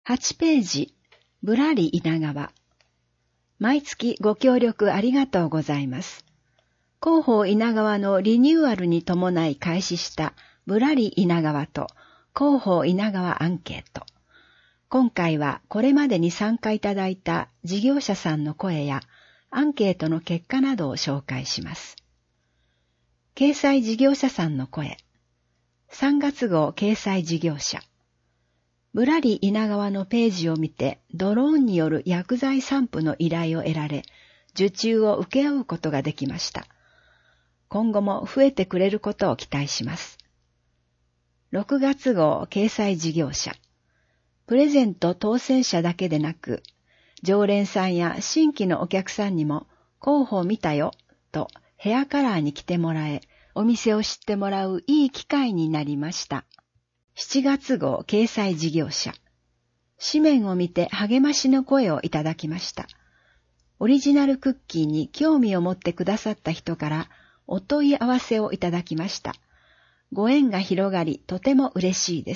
8ページ、ぶらり稲川。毎月ご協力ありがとうございます。広報稲川のリニューアルに伴い開始したぶらり稲川と広報稲川アンケート。今回はこれまでに参加いただいた事業者さんの声やアンケートの結果などを紹介します。掲載事業者さんの声。3月号掲載事業者。ぶらり稲川のページを見てドローンによる薬剤散布の依頼を得られ、受注を請け負うことができました。今後も増えてくれることを期待します。6月号掲載事業者。プレゼント当選者だけでなく、常連さんや新規のお客さんにも広報見たよとヘアカラーに来てもらえ、お店を知ってもらういい機会になりました。7月号掲載事業者。紙面を見て励ましの声をいただきました。オリジナルクッキーに興味を持ってくださった人からお問い合わせをいただきました。ご縁が広がりとても嬉しいです。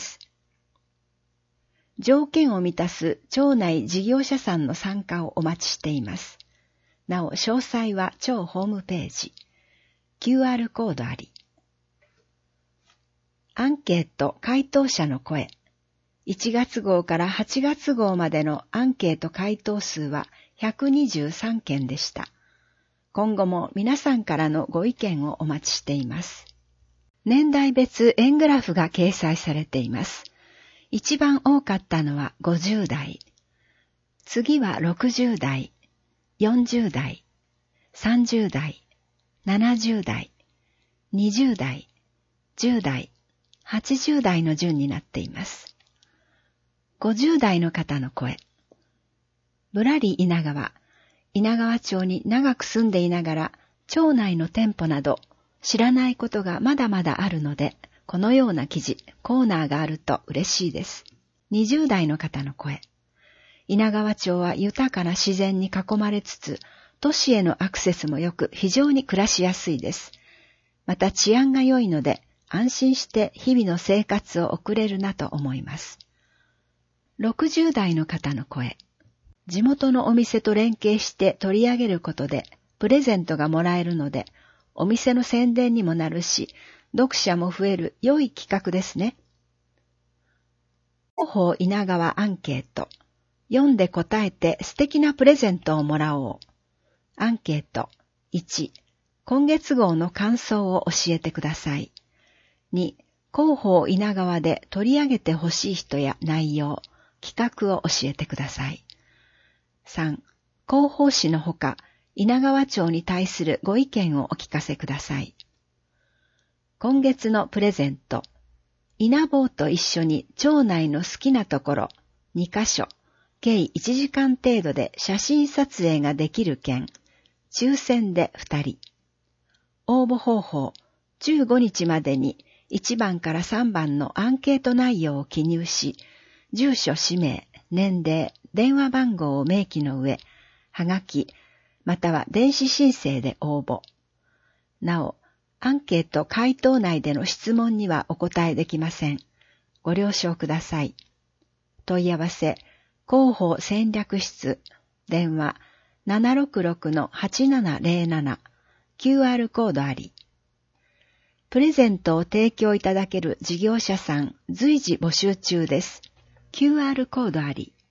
条件を満たす町内事業者さんの参加をお待ちしています。なお詳細は町ホームページ。QR コードあり。アンケート回答者の声。1月号から8月号までのアンケート回答数は123件でした。今後も皆さんからのご意見をお待ちしています。年代別円グラフが掲載されています。一番多かったのは50代。次は60代、40代、30代、70代、20代、10代、80代の順になっています。50代の方の声。ぶらり稲川、稲川町に長く住んでいながら、町内の店舗など知らないことがまだまだあるので、このような記事、コーナーがあると嬉しいです。20代の方の声。稲川町は豊かな自然に囲まれつつ、都市へのアクセスも良く非常に暮らしやすいです。また治安が良いので、安心して日々の生活を送れるなと思います。60代の方の声。地元のお店と連携して取り上げることで、プレゼントがもらえるので、お店の宣伝にもなるし、読者も増える良い企画ですね。広報稲川アンケート。読んで答えて素敵なプレゼントをもらおう。アンケート。1、今月号の感想を教えてください。2、広報稲川で取り上げてほしい人や内容、企画を教えてください。3、広報誌のほか、稲川町に対するご意見をお聞かせください。今月のプレゼント。稲坊と一緒に町内の好きなところ2カ所、計1時間程度で写真撮影ができる件、抽選で2人。応募方法、15日までに1番から3番のアンケート内容を記入し、住所、氏名、年齢、電話番号を明記の上、はがき、または電子申請で応募。なお、アンケート回答内での質問にはお答えできません。ご了承ください。問い合わせ、広報戦略室、電話 766-8707、QR コードあり。プレゼントを提供いただける事業者さん随時募集中です。QR コードあり。